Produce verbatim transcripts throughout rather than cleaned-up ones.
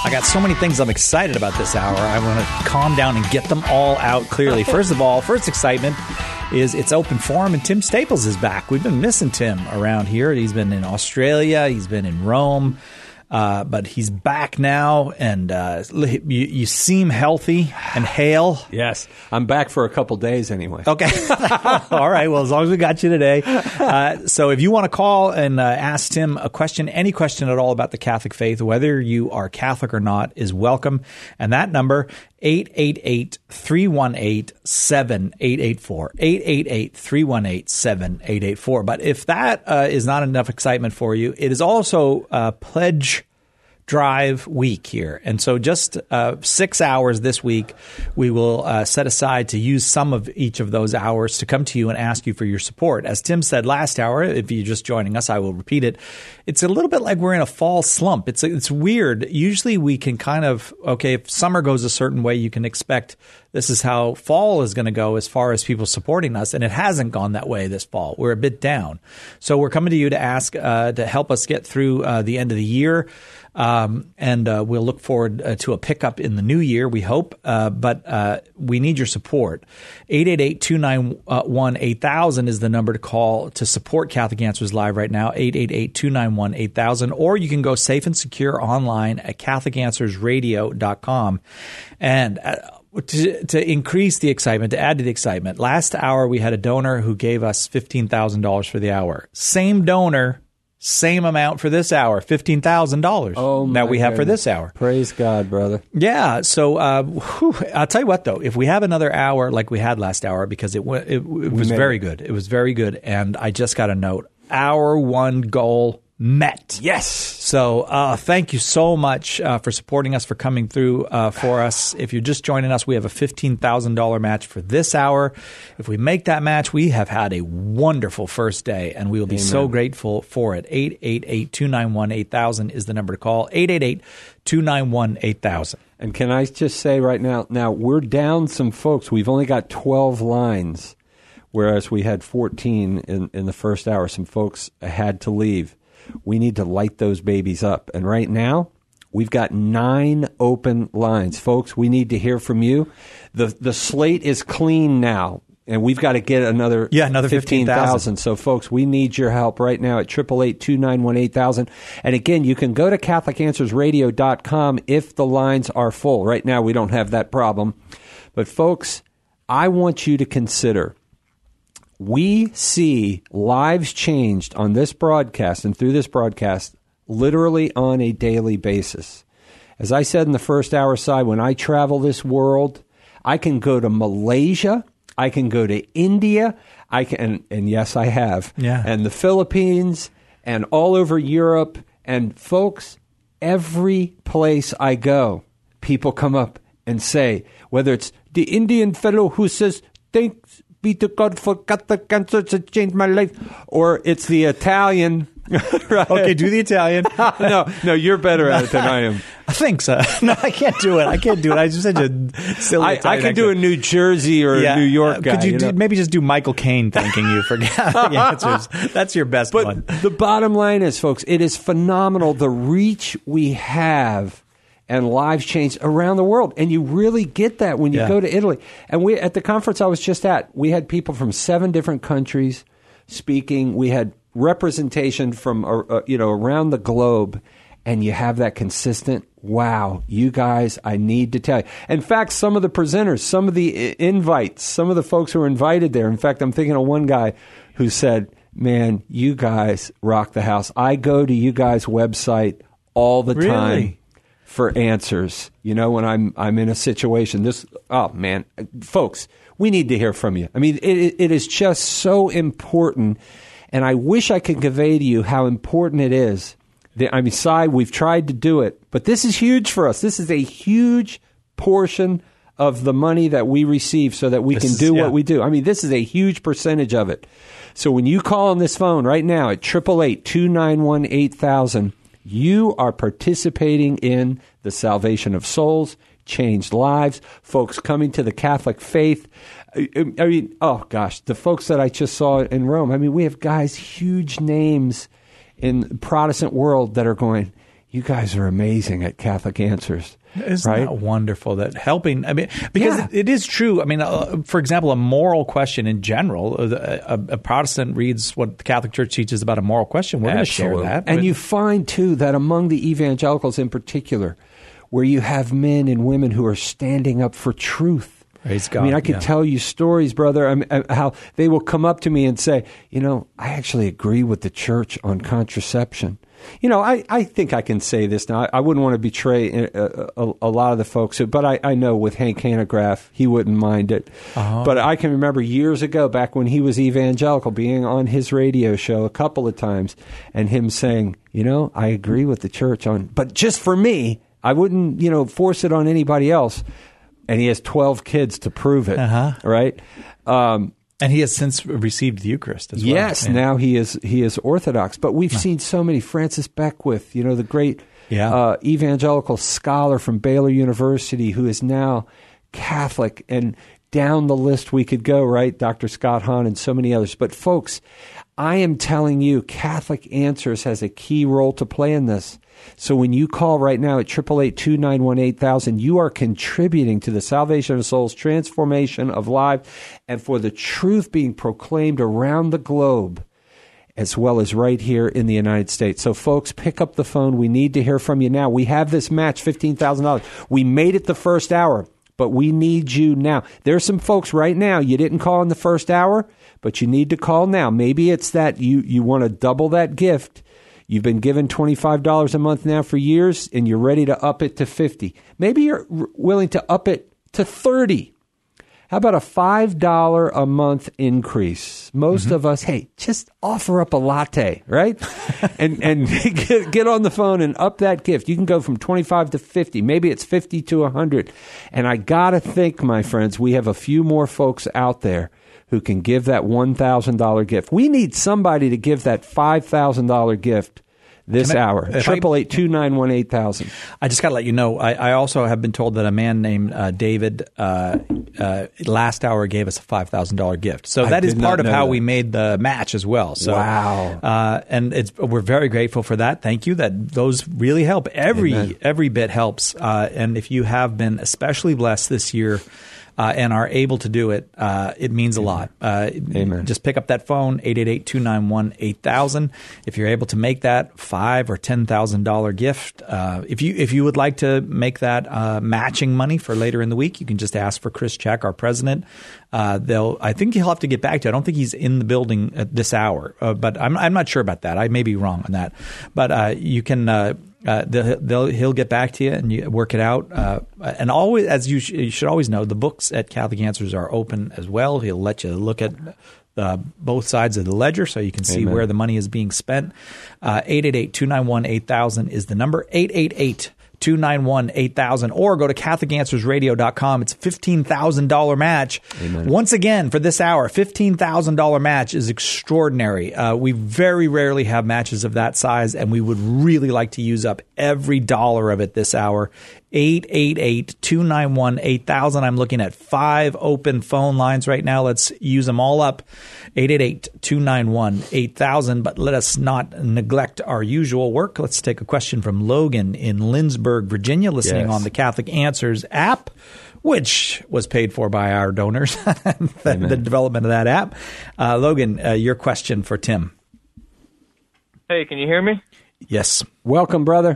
I got so many things I'm excited about this hour. I want to calm down and get them all out clearly. First of all, first excitement is it's open forum and Tim Staples is back. We've been missing Tim around here. He's been in Australia. He's been in Rome. Uh, but he's back now, and uh, you, you seem healthy and hale. Yes. I'm back for a couple days anyway. Okay. All right. Well, as long as we got you today. Uh, so if you want to call and uh, ask Tim a question, any question at all about the Catholic faith, whether you are Catholic or not, is welcome. And that number, eight eight eight, three one eight, seven eight eight four, eight eight eight, three one eight, seven eight eight four. But if that uh, is not enough excitement for you, it is also uh, Pledge Drive week here. And so just uh, six hours this week, we will uh, set aside to use some of each of those hours to come to you and ask you for your support. As Tim said last hour, if you're just joining us, I will repeat it. It's a little bit like we're in a fall slump. It's it's weird. Usually we can kind of, okay, if summer goes a certain way, you can expect this is how fall is going to go as far as people supporting us. And it hasn't gone that way this fall. We're a bit down. So we're coming to you to ask uh, to help us get through uh, the end of the year. Um, and uh, we'll look forward uh, to a pickup in the new year, we hope. Uh, but uh, we need your support. eight eight eight, two nine one, eight thousand is the number to call to support Catholic Answers Live right now, eight eight eight, two nine one, eight thousand. Or you can go safe and secure online at catholic answers radio dot com. And uh, To, to increase the excitement, to add to the excitement, last hour we had a donor who gave us fifteen thousand dollars for the hour. Same donor, same amount for this hour, fifteen thousand dollars oh that we have goodness. for this hour. Praise God, brother. Yeah. So uh, whew, I'll tell you what, though, if we have another hour like we had last hour, because it, it, it was very it. good. It was very good. And I just got a note. Hour one goal met. Yes. So uh, thank you so much uh, for supporting us, for coming through uh, for us. If you're just joining us, we have a fifteen thousand dollars match for this hour. If we make that match, we have had a wonderful first day, and we will be Amen. so grateful for it. eight eight eight, two nine one, eight thousand is the number to call. eight eight eight, two nine one, eight thousand. And can I just say right now, now we're down some folks. We've only got twelve lines, whereas we had fourteen in, in the first hour. Some folks had to leave. We need to light those babies up. And right now, we've got nine open lines. Folks, we need to hear from you. The the slate is clean now, and we've got to get another, yeah, another fifteen thousand. So, folks, we need your help right now at eight eight eight, two nine one, eight thousand. And again, you can go to catholic answers radio dot com if the lines are full. Right now, we don't have that problem. But, folks, I want you to consider, we see lives changed on this broadcast and through this broadcast literally on a daily basis. As I said in the first hour side, when I travel this world, I can go to Malaysia, I can go to India, I can, and, and yes, I have, yeah. and the Philippines, and all over Europe. And folks, every place I go, people come up and say, whether it's the Indian fellow who says, thanks be to God for Catholic cancer to change my life, or it's the Italian. Right? Okay, do the Italian. no, no, you're better at it than I am. I think so. No, I can't do it. I can't do it. I just said a silly I, Italian I can do a New Jersey or yeah. a New York uh, guy. Could you, you do, know? maybe just do Michael Caine thanking you for the answers? That's your best but one. The bottom line is, folks, it is phenomenal the reach we have and lives changed around the world. And you really get that when you yeah. go to Italy. And we at the conference I was just at, we had people from seven different countries speaking. We had representation from uh, you know around the globe, and you have that consistent, wow, you guys, I need to tell you. In fact, some of the presenters, some of the invites, some of the folks who were invited there, in fact, I'm thinking of one guy who said, man, you guys rock the house. I go to you guys' website all the really? time for answers. You know, when I'm I'm in a situation, this, oh man, folks, we need to hear from you. I mean, it it is just so important. And I wish I could convey to you how important it is. The, I mean, Cy, we've tried to do it, but this is huge for us. This is a huge portion of the money that we receive so that we this can is, do yeah. what we do. I mean, this is a huge percentage of it. So when you call on this phone right now at eight eight eight, two nine one, eight thousand, you are participating in the salvation of souls, changed lives, folks coming to the Catholic faith. I mean, oh gosh, the folks that I just saw in Rome. I mean, we have guys, huge names in the Protestant world that are going, you guys are amazing at Catholic Answers. Isn't right? that wonderful that helping? I mean, because Yeah. it, it is true. I mean, uh, for example, a moral question in general, a, a, a Protestant reads what the Catholic Church teaches about a moral question. We're going to share Absolutely. that. And But- you find, too, that among the evangelicals in particular, where you have men and women who are standing up for truth. Praise God. I mean, I could yeah. tell you stories, brother, I mean, uh, how they will come up to me and say, you know, I actually agree with the church on contraception. You know, I, I think I can say this now. I, I wouldn't want to betray a, a, a lot of the folks, who, but I, I know with Hank Hanegraaff, he wouldn't mind it. Uh-huh. But I can remember years ago, back when he was evangelical, being on his radio show a couple of times, and him saying, you know, I agree with the church on, but just for me, I wouldn't, you know, force it on anybody else. And he has twelve kids to prove it, Uh-huh. right? Um, and he has since received the Eucharist as well. yes, Yeah. now he is he is Orthodox. But we've seen so many. Francis Beckwith, you know, the great Yeah. uh, evangelical scholar from Baylor University, who is now Catholic, and down the list we could go, right? Doctor Scott Hahn and so many others. But folks, I am telling you, Catholic Answers has a key role to play in this. So when you call right now at eight eight eight, two nine one, eight thousand, you are contributing to the salvation of souls, transformation of lives, and for the truth being proclaimed around the globe, as well as right here in the United States. So folks, pick up the phone. We need to hear from you now. We have this match, fifteen thousand dollars. We made it the first hour, but we need you now. There's some folks right now, you didn't call in the first hour, but you need to call now. Maybe it's that you, you want to double that gift. You've been given twenty-five dollars a month now for years, and you're ready to up it to fifty dollars. Maybe you're r- willing to up it to thirty dollars. How about a five dollars a month increase? Most mm-hmm. of us, hey, just offer up a latte, right? and and get, get on the phone and up that gift. You can go from twenty-five to fifty. Maybe it's fifty to one hundred. And I got to think, my friends, we have a few more folks out there who can give that one thousand dollars gift. We need somebody to give that five thousand dollars gift this I, hour. eight eight eight, two nine one, eight thousand. I just got to let you know, I, I also have been told that a man named uh, David uh, uh, last hour gave us a five thousand dollars gift. So I that is did part not of know how that. we made the match as well. So, Wow. Uh, and it's, we're very grateful for that. Thank you. That those really help. Every, Amen. every bit helps. Uh, and if you have been especially blessed this year, Uh, and are able to do it, uh, it means a lot. Uh, Amen. Just pick up that phone, eight eight eight, two nine one, eight thousand. If you're able to make that five or ten thousand dollar gift, uh, if you if you would like to make that uh, matching money for later in the week, you can just ask for Chris Check, our president. Uh, they'll. I think he'll have to get back to you. I don't think he's in the building at this hour, uh, but I'm I'm not sure about that. I may be wrong on that, but uh, you can. Uh, Uh, they'll, they'll, he'll get back to you and you work it out. Uh, and always, as you, sh- you should always know, the books at Catholic Answers are open as well. He'll let you look at uh, both sides of the ledger so you can see Amen. where the money is being spent. Uh, eight eight eight, two nine one, eight thousand is the number. eight eight eight, two nine one, eight thousand, or go to Catholic Answers Radio dot com. It's a fifteen thousand dollars match. Amen. Once again, for this hour, fifteen thousand dollars match is extraordinary. Uh, we very rarely have matches of that size, and we would really like to use up every dollar of it this hour. eight eight eight, two nine one, eight thousand. I'm looking at five open phone lines right now. Let's use them all up. eight eight eight, two nine one, eight thousand. But let us not neglect our usual work. Let's take a question from Logan in Lindsborg, Virginia, listening Yes. on the Catholic Answers app, which was paid for by our donors, the, the development of that app. Uh, Logan, uh, your question for Tim. Hey, can you hear me? Yes. Welcome, brother.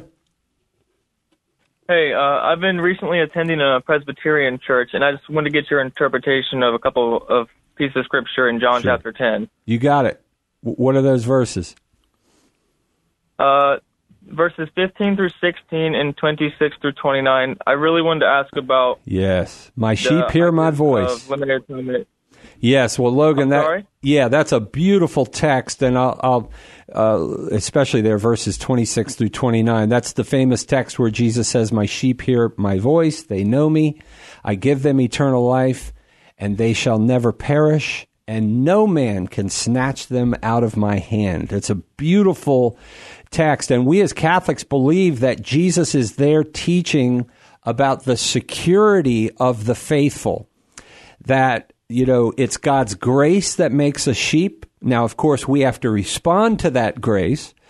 Hey, uh, I've been recently attending a Presbyterian church, and I just wanted to get your interpretation of a couple of pieces of scripture in John Sure. chapter ten. You got it. W- what are those verses? Uh, verses fifteen through sixteen and twenty-six through twenty-nine. I really wanted to ask about Yes. My the sheep hear my ideas voice. of limited atonement. Yes, well, Logan, I'm that sorry? yeah, that's a beautiful text, and I'll, I'll uh, especially there verses twenty-six through twenty-nine. That's the famous text where Jesus says, "My sheep hear my voice; they know me. I give them eternal life, and they shall never perish, and no man can snatch them out of my hand." It's a beautiful text, and we as Catholics believe that Jesus is there teaching about the security of the faithful. That, you know, it's God's grace that makes us sheep. Now, of course, we have to respond to that grace,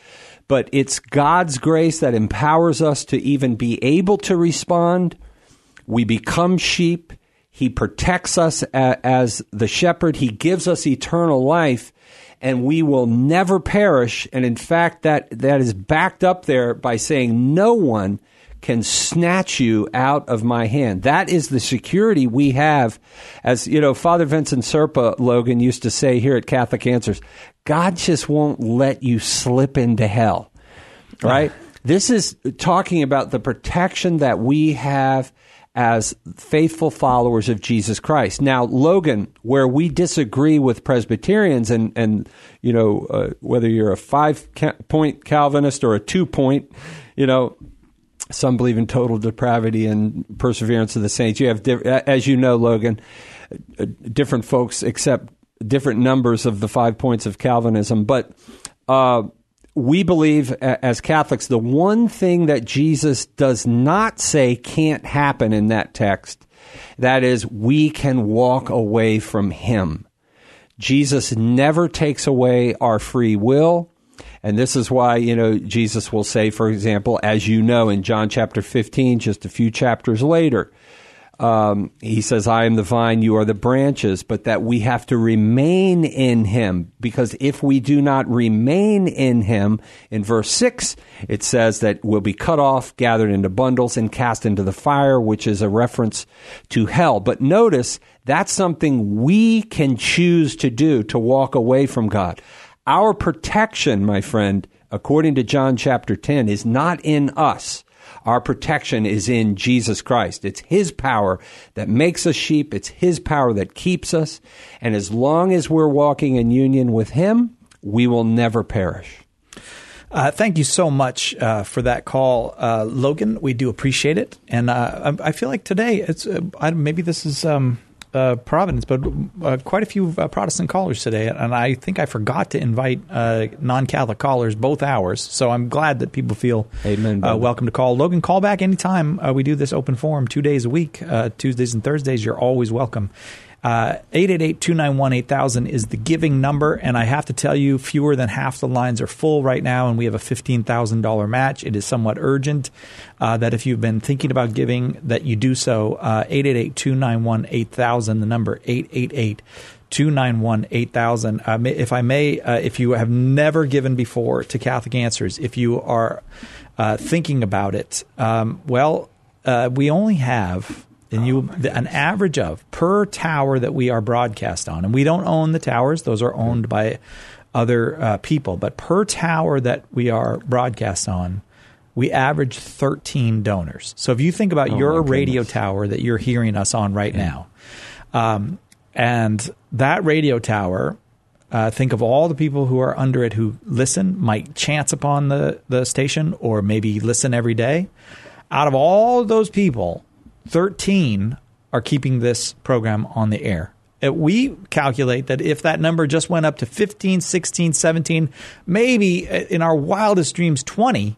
but it's God's grace that empowers us to even be able to respond. We become sheep. He protects us a- as the shepherd. He gives us eternal life, and we will never perish. And in fact, that, that is backed up there by saying no one can snatch you out of my hand. That is the security we have. As you know, Father Vincent Serpa, Logan, used to say here at Catholic Answers, God just won't let you slip into hell, right? This is talking about the protection that we have as faithful followers of Jesus Christ. Now, Logan, where we disagree with Presbyterians, and, and you know, uh, whether you're a five-point Calvinist or a two-point, you know, some believe in total depravity and perseverance of the saints. You have, diff- as you know, Logan, uh, different folks accept different numbers of the five points of Calvinism. But uh, we believe, as Catholics, the one thing that Jesus does not say can't happen in that text, that is, we can walk away from him. Jesus never takes away our free will. And this is why, you know, Jesus will say, for example, as you know, in John chapter fifteen, just a few chapters later, um, he says, I am the vine, you are the branches, but that we have to remain in him. Because if we do not remain in him, in verse six, it says that we'll be cut off, gathered into bundles, and cast into the fire, which is a reference to hell. But notice, that's something we can choose to do, to walk away from God. Our protection, my friend, according to John chapter ten, is not in us. Our protection is in Jesus Christ. It's his power that makes us sheep. It's his power that keeps us. And as long as we're walking in union with him, we will never perish. Uh, thank you so much uh, for that call, uh, Logan. We do appreciate it. And uh, I, I feel like today, it's uh, I, maybe this is... Um Uh, Providence, but uh, quite a few uh, Protestant callers today, and I think I forgot to invite uh, non-Catholic callers both hours, so I'm glad that people feel Amen, uh, welcome to call. Logan, call back anytime uh, we do this open forum, two days a week, uh, Tuesdays and Thursdays. You're always welcome. Uh, eight eight eight, two nine one, eight thousand is the giving number, and I have to tell you, fewer than half the lines are full right now, and we have a fifteen thousand dollars match. It is somewhat urgent uh, that if you've been thinking about giving, that you do so. Uh, eight eight eight, two nine one, eight thousand, the number eight eight eight, two nine one, eight thousand. Uh, if I may, uh, if you have never given before to Catholic Answers, if you are uh, thinking about it, um, well, uh, we only have... And you, an average of per tower that we are broadcast on, and we don't own the towers; those are owned by other uh, people. But per tower that we are broadcast on, we average thirteen donors. So if you think about oh your radio tower that you're hearing us on right yeah. now, um, and that radio tower, uh, think of all the people who are under it who listen, might chance upon the the station, or maybe listen every day. Out of all of those people, thirteen are keeping this program on the air. We calculate that if that number just went up to fifteen, sixteen, seventeen, maybe in our wildest dreams twenty,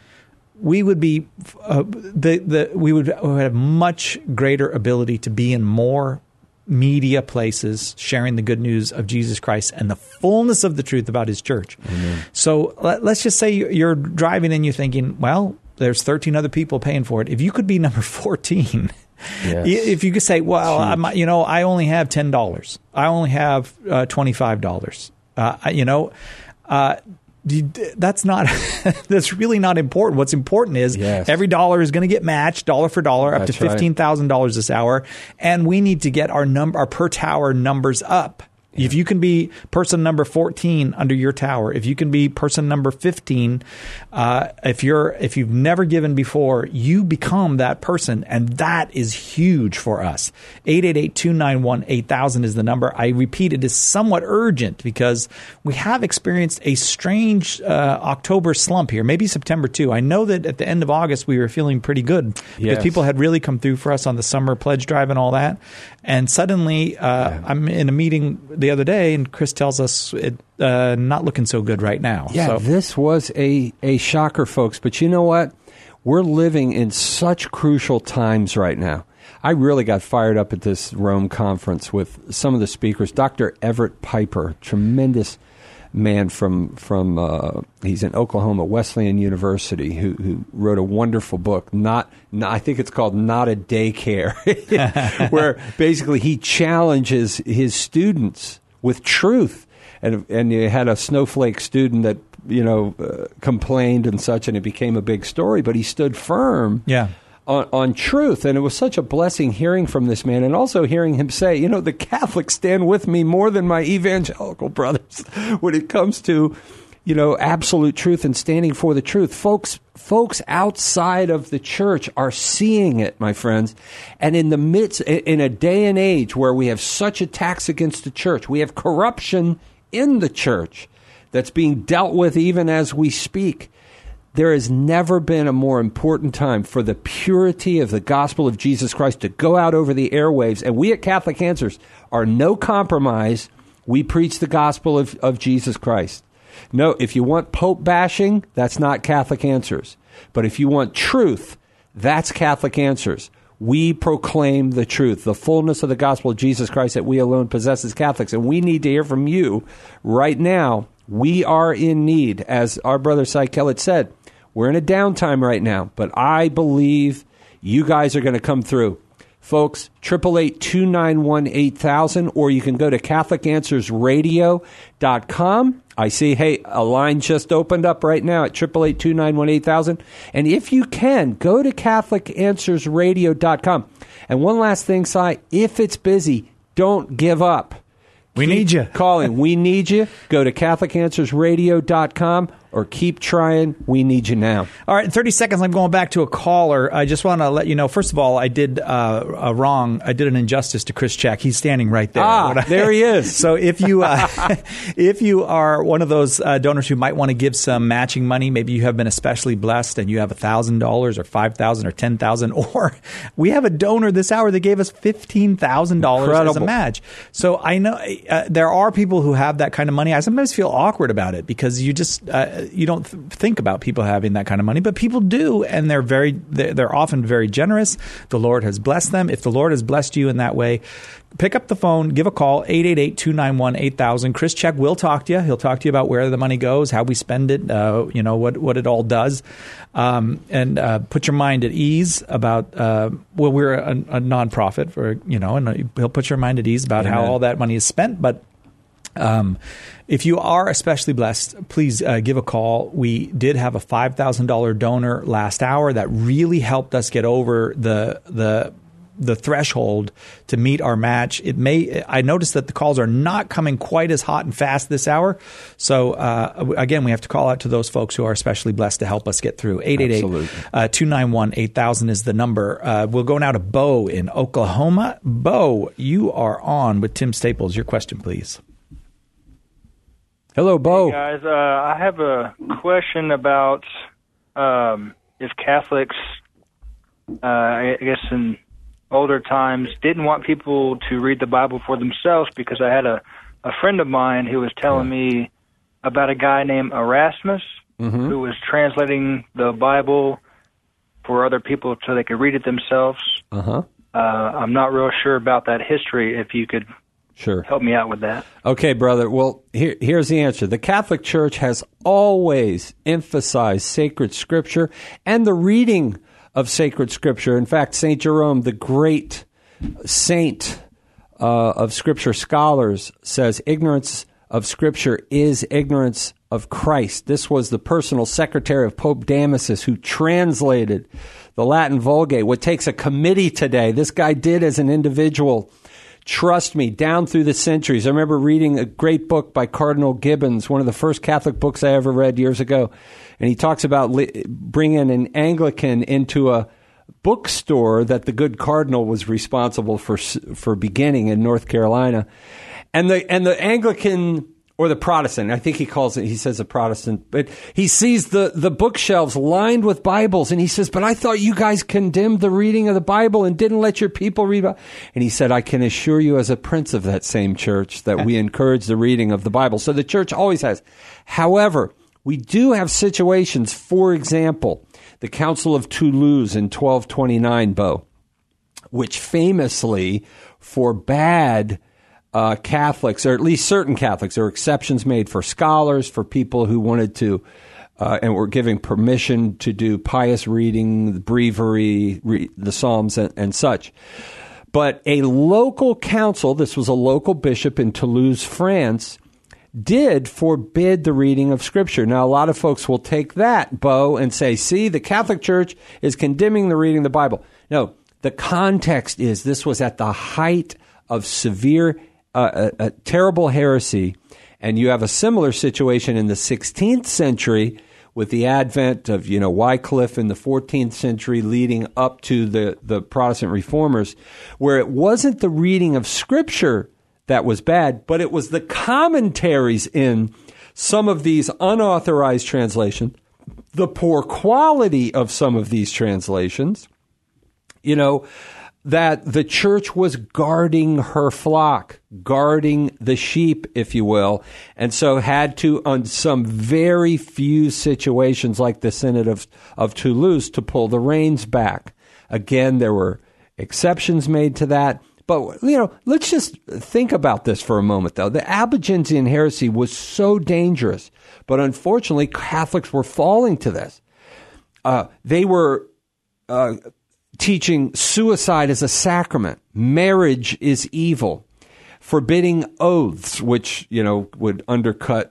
we would be uh, the the we would have much greater ability to be in more media places sharing the good news of Jesus Christ and the fullness of the truth about his church. Amen. So let, let's just say you're driving and you're thinking, well, there's thirteen other people paying for it. If you could be number fourteen, yes. if you could say, well, I'm, you know, I only have ten dollars. I only have uh, twenty-five dollars. Uh, you know, uh, that's not, that's really not important. What's important is yes. every dollar is going to get matched dollar for dollar up that's to fifteen thousand dollars right. this hour. And we need to get our number, our per tower numbers up. If you can be person number fourteen under your tower, if you can be person number fifteen, uh, if you're if you've never given before, you become that person, and that is huge for us. eight eight eight, two nine one, eight thousand is the number. I repeat, it is somewhat urgent because we have experienced a strange uh, October slump here, maybe September too. I know that at the end of August we were feeling pretty good because yes. people had really come through for us on the summer pledge drive and all that. And suddenly, uh, yeah. I'm in a meeting the other day, and Chris tells us it uh, not looking so good right now. Yeah, so. This was a, a shocker, folks. But you know what? We're living in such crucial times right now. I really got fired up at this Rome conference with some of the speakers. Doctor Everett Piper, tremendous man from from uh, he's in Oklahoma Wesleyan University who who wrote a wonderful book. Not, not I think it's called Not a Daycare, where basically he challenges his students with truth. And and you had a snowflake student that you know uh, complained and such, and it became a big story. But he stood firm. Yeah. On, on truth, and it was such a blessing hearing from this man, and also hearing him say, you know, the Catholics stand with me more than my evangelical brothers when it comes to, you know, absolute truth and standing for the truth. Folks, folks outside of the church are seeing it, my friends, and in the midst, in a day and age where we have such attacks against the church, we have corruption in the church that's being dealt with even as we speak. There has never been a more important time for the purity of the gospel of Jesus Christ to go out over the airwaves. And we at Catholic Answers are no compromise. We preach the gospel of, of Jesus Christ. No, if you want Pope bashing, that's not Catholic Answers. But if you want truth, that's Catholic Answers. We proclaim the truth, the fullness of the gospel of Jesus Christ that we alone possess as Catholics. And we need to hear from you right now. We are in need, as our brother Cy Kellett said. We're in a downtime right now, but I believe you guys are going to come through. Folks, eight eight eight, two nine one, eight thousand, or you can go to Catholic Answers Radio dot com. I see, hey, a line just opened up right now at eight eight eight, two nine one, eight thousand. And if you can, go to Catholic Answers Radio dot com. And one last thing, Cy, if it's busy, don't give up. We Keep need you. calling. We need you. Go to Catholic Answers Radio dot com or keep trying. We need you now. All right, in thirty seconds, I'm going back to a caller. I just want to let you know, first of all, I did uh, a wrong. I did an injustice to Chris Check. He's standing right there. Ah, I, there he is. So if you uh, if you are one of those uh, donors who might want to give some matching money, maybe you have been especially blessed and you have one thousand dollars or five thousand dollars or ten thousand dollars, or we have a donor this hour that gave us fifteen thousand dollars as a match. So I know uh, there are people who have that kind of money. I sometimes feel awkward about it because you just uh, you don't th- think about people having that kind of money, but people do, and they're very they're, they're often very generous. The Lord has blessed them. If the Lord has blessed you in that way, pick up the phone, give a call, eight eight eight, two nine one, eight thousand. Chris Check will talk to you. He'll talk to you about where the money goes, how we spend it, uh, you know, what, what it all does, um, and uh, put your mind at ease about, uh, well, we're a, a nonprofit, for, you know, and he'll put your mind at ease about Amen. How all that money is spent, but Um, if you are especially blessed, please uh, give a call. We did have a five thousand dollars donor last hour that really helped us get over the the the threshold to meet our match. It may I noticed that the calls are not coming quite as hot and fast this hour. So uh, again, we have to call out to those folks who are especially blessed to help us get through. eight eight eight, two nine one, eight thousand is the number. Uh, we'll go now to Bo in Oklahoma. Bo, you are on with Tim Staples. Your question, please. Hello, Bo. Hey guys, uh, I have a question about um, if Catholics, uh, I guess in older times, didn't want people to read the Bible for themselves, because I had a, a friend of mine who was telling yeah. me about a guy named Erasmus mm-hmm. who was translating the Bible for other people so they could read it themselves. Uh-huh. Uh, I'm not real sure about that history, if you could Sure. help me out with that. Okay, brother. Well, here, here's the answer. The Catholic Church has always emphasized sacred Scripture and the reading of sacred Scripture. In fact, Saint Jerome, the great saint uh, of Scripture scholars, says ignorance of Scripture is ignorance of Christ. This was the personal secretary of Pope Damasus who translated the Latin Vulgate. What takes a committee today, this guy did as an individual. Trust me, down through the centuries. I remember reading a great book by Cardinal Gibbons, one of the first Catholic books I ever read years ago. And he talks about li- bringing an Anglican into a bookstore that the good cardinal was responsible for for beginning in North Carolina. And the and the Anglican, or the Protestant, I think he calls it, he says a Protestant, but he sees the, the bookshelves lined with Bibles, and he says, but I thought you guys condemned the reading of the Bible and didn't let your people read. And he said, I can assure you as a prince of that same church that we encourage the reading of the Bible. So the church always has. However, we do have situations, for example, the Council of Toulouse in twelve twenty-nine, Bo, which famously forbade uh, Catholics, or at least certain Catholics, there were exceptions made for scholars, for people who wanted to, uh, and were giving permission to do pious reading, the breviary, re- the Psalms, and, and such. But a local council, this was a local bishop in Toulouse, France, did forbid the reading of Scripture. Now, a lot of folks will take that, Bo, and say, see, the Catholic Church is condemning the reading of the Bible. No, the context is this was at the height of severe, uh, a, a terrible heresy, and you have a similar situation in the sixteenth century with the advent of, you know, Wycliffe in the fourteenth century leading up to the, the Protestant reformers, where it wasn't the reading of Scripture that was bad, but it was the commentaries in some of these unauthorized translations, the poor quality of some of these translations, you know, that the church was guarding her flock, guarding the sheep, if you will, and so had to, on some very few situations like the Synod of, of Toulouse, to pull the reins back. Again, there were exceptions made to that. But, you know, let's just think about this for a moment, though. The Albigensian heresy was so dangerous, but unfortunately, Catholics were falling to this. Uh, they were uh, teaching suicide as a sacrament, marriage is evil, forbidding oaths, which, you know, would undercut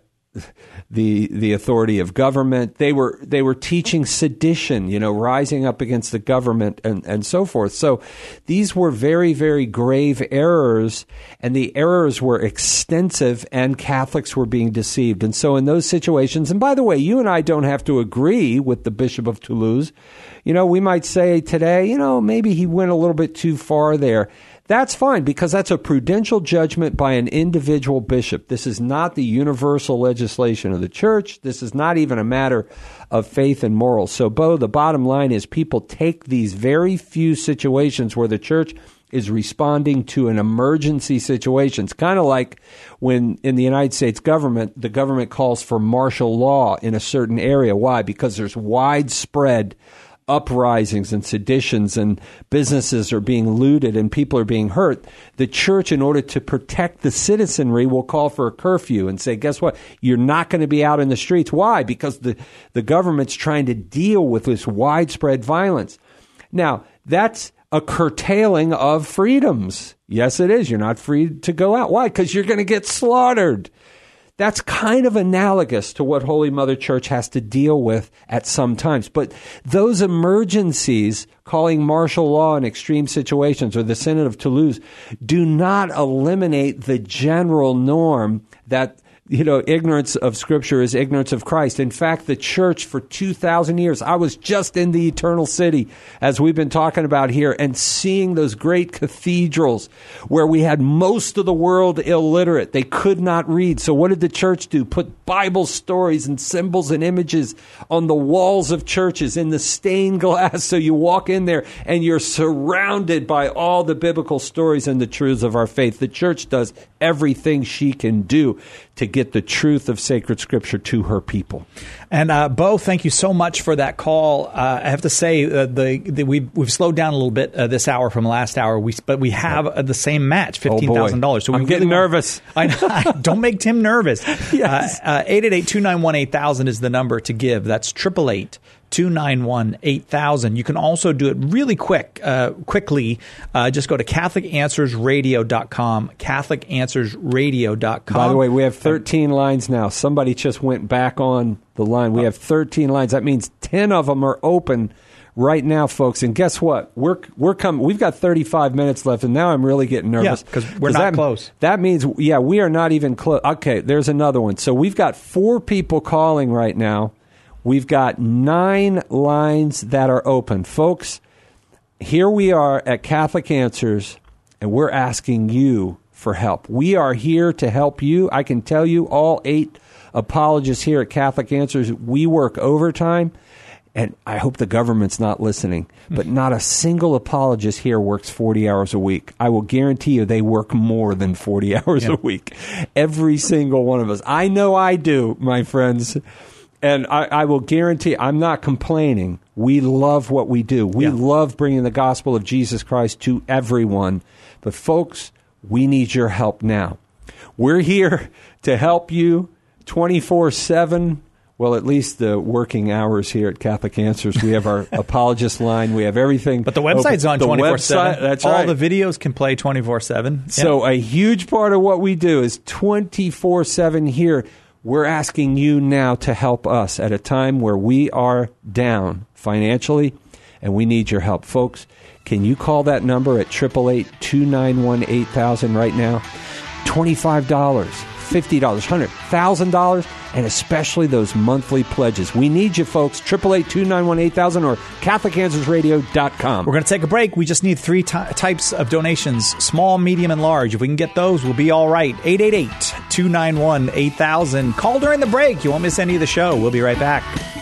the the authority of government. They were they were teaching sedition, you know, rising up against the government and, and so forth. So these were very, very grave errors, and the errors were extensive, and Catholics were being deceived. And so in those situations, and by the way, you and I don't have to agree with the Bishop of Toulouse. You know, we might say today, you know, maybe he went a little bit too far there. That's fine, because that's a prudential judgment by an individual bishop. This is not the universal legislation of the church. This is not even a matter of faith and morals. So, Bo, the bottom line is people take these very few situations where the church is responding to an emergency situation. It's kind of like when in the United States government, the government calls for martial law in a certain area. Why? Because there's widespread uprisings and seditions, and businesses are being looted and people are being hurt. The church, in order to protect the citizenry, will call for a curfew and say, guess what? You're not going to be out in the streets. Why? Because the, the government's trying to deal with this widespread violence. Now, that's a curtailing of freedoms. Yes, it is. You're not free to go out. Why? Because you're going to get slaughtered. That's kind of analogous to what Holy Mother Church has to deal with at some times. But those emergencies, calling martial law in extreme situations, or the Synod of Toulouse, do not eliminate the general norm that, you know, ignorance of Scripture is ignorance of Christ. In fact, the church for two thousand years, I was just in the Eternal City, as we've been talking about here, and seeing those great cathedrals where we had most of the world illiterate. They could not read. So what did the church do? Put Bible stories and symbols and images on the walls of churches in the stained glass. So you walk in there and you're surrounded by all the biblical stories and the truths of our faith. The church does everything she can do to get the truth of sacred Scripture to her people. And uh, Bo, thank you so much for that call. Uh, I have to say, uh, the, the we've, we've slowed down a little bit uh, this hour from last hour, we, but we have uh, the same match, fifteen thousand dollars. Oh, so I'm getting really nervous. Want, I, don't make Tim nervous. Yes. Uh, uh, eight eight eight, two nine one, eight thousand is the number to give. That's eight eight eight, two nine one, eight thousand. You can also do it really quick, uh, quickly. Uh, just go to Catholic Answers Radio dot com, Catholic Answers Radio dot com. By the way, we have thirteen lines now. Somebody just went back on the line. We have thirteen lines. That means ten of them are open right now, folks. And guess what? We're we're coming. We've got thirty-five minutes left, and now I'm really getting nervous because yeah, we're not that, close. That means, yeah, we are not even close. Okay, there's another one. So we've got four people calling right now. We've got nine lines that are open. Folks, here we are at Catholic Answers, and we're asking you for help. We are here to help you. I can tell you, all eight apologists here at Catholic Answers, we work overtime, and I hope the government's not listening, but not a single apologist here works forty hours a week. I will guarantee you they work more than forty hours yeah. a week. Every single one of us. I know I do, my friends. And I, I will guarantee, I'm not complaining. We love what we do. We yeah. love bringing the gospel of Jesus Christ to everyone. But folks, We need your help now. We're here to help you twenty-four seven. Well, at least the working hours here at Catholic Answers. We have our apologist line. We have everything. But the website's on twenty-four seven. That's All right. the videos can play twenty-four seven. So a huge part of what we do is twenty-four seven here. We're asking you now to help us at a time where we are down financially, and we need your help. Folks, can you call that number at eight eight eight, two nine one, eight thousand right now? twenty-five dollars, fifty dollars, one hundred dollars, one thousand dollars, and especially those monthly pledges. We need you, folks. eight eight eight, two nine one, eight thousand or Catholic Answers Radio dot com. We're going to take a break. We just need three ty- types of donations, small, medium, and large. If we can get those, we'll be all right. eight eight eight, two nine one, eight thousand. Call during the break. You won't miss any of the show. We'll be right back.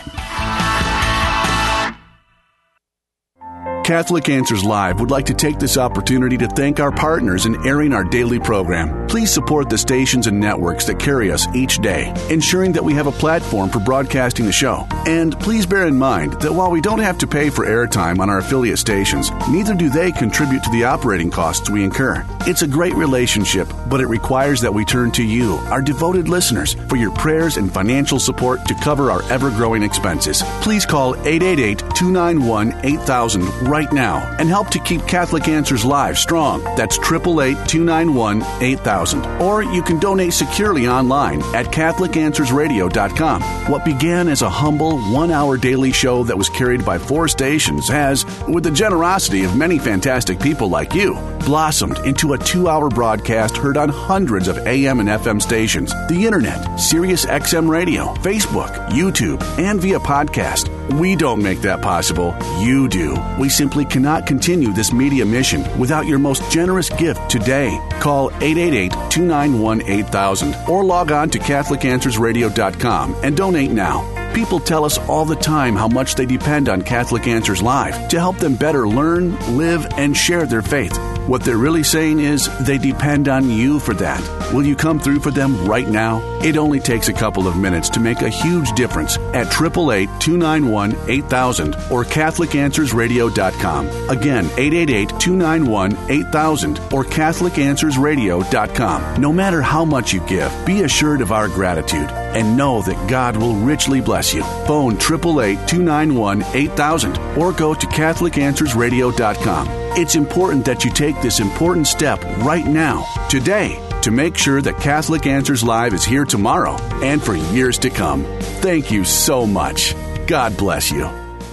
Catholic Answers Live would like to take this opportunity to thank our partners in airing our daily program. Please support the stations and networks that carry us each day, ensuring that we have a platform for broadcasting the show. And please bear in mind that while we don't have to pay for airtime on our affiliate stations, neither do they contribute to the operating costs we incur. It's a great relationship, but it requires that we turn to you, our devoted listeners, for your prayers and financial support to cover our ever-growing expenses. Please call eight eight eight, two nine one, eight thousand right now and help to keep Catholic Answers Live strong. That's eight eight eight, two nine one, eight thousand. Or you can donate securely online at Catholic Answers Radio dot com. What began as a humble one-hour daily show that was carried by four stations has, with the generosity of many fantastic people like you, blossomed into a two-hour broadcast heard on hundreds of A M and F M stations, the internet, Sirius X M Radio, Facebook, YouTube, and via podcast. We don't make that possible. You do. We simply cannot continue this media mission without your most generous gift today. Call eight eight eight, two nine one, eight thousand or log on to Catholic Answers Radio dot com and donate now. People tell us all the time how much they depend on Catholic Answers Live to help them better learn, live, and share their faith. What they're really saying is they depend on you for that. Will you come through for them right now? It only takes a couple of minutes to make a huge difference at eight eight eight, two nine one, eight thousand or Catholic Answers Radio dot com. Again, eight eight eight, two nine one, eight thousand or Catholic Answers Radio dot com. No matter how much you give, be assured of our gratitude and know that God will richly bless you. Phone eight eight eight, two nine one, eight thousand or go to Catholic Answers Radio dot com. It's important that you take this important step right now, today, to make sure that Catholic Answers Live is here tomorrow and for years to come. Thank you so much. God bless you.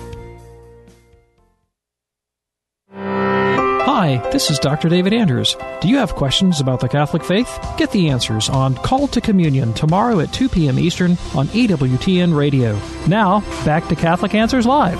Hi, this is Doctor David Andrews. Do you have questions about the Catholic faith? Get the answers on Call to Communion tomorrow at two p.m. Eastern on E W T N Radio. Now, back to Catholic Answers Live.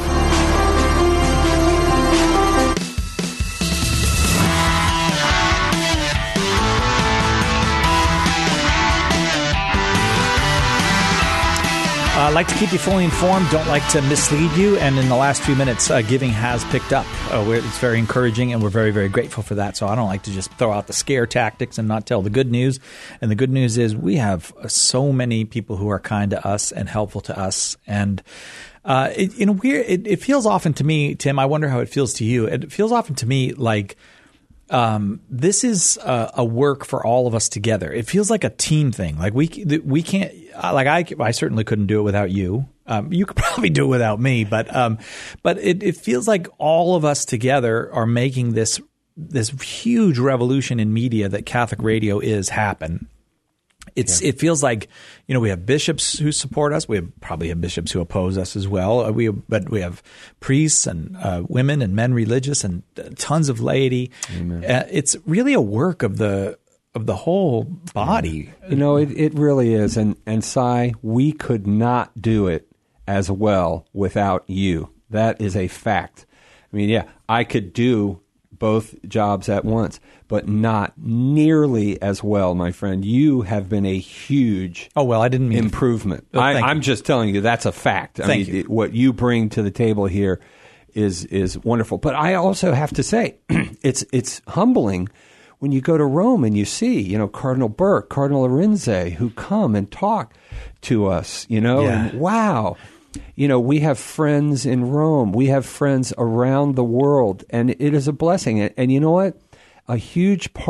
I uh, like to keep you fully informed, don't like to mislead you, and in the last few minutes, uh, giving has picked up. Uh, we're, it's very encouraging, and we're very, very grateful for that. So I don't like to just throw out the scare tactics and not tell the good news. And the good news is we have uh, so many people who are kind to us and helpful to us. And uh, it, in a weird, it, it feels often to me, Tim, I wonder how it feels to you. It feels often to me like Um, this is a, a work for all of us together. It feels like a team thing. Like we we can't. Like I, I certainly couldn't do it without you. Um, you could probably do it without me, but um, but it, it feels like all of us together are making this this huge revolution in media that Catholic radio is happen. It's yeah. It feels like, you know, we have bishops who support us. We have, probably have bishops who oppose us as well. Uh, we but we have priests and uh, women and men religious and tons of laity. Uh, it's really a work of the of the whole body. You know, it, it really is. And and Cy, we could not do it as well without you. That is a fact. I mean, yeah, I could do both jobs at once, but not nearly as well, my friend. You have been a huge oh well, I didn't mean improvement. To, oh, I, I'm just telling you that's a fact. I thank mean, you. It, what you bring to the table here is is wonderful. But I also have to say, it's it's humbling when you go to Rome and you see, you know, Cardinal Burke, Cardinal Arinze, who come and talk to us. You know, yeah. and wow. You know, we have friends in Rome. We have friends around the world, and it is a blessing. And, and you know what? A huge part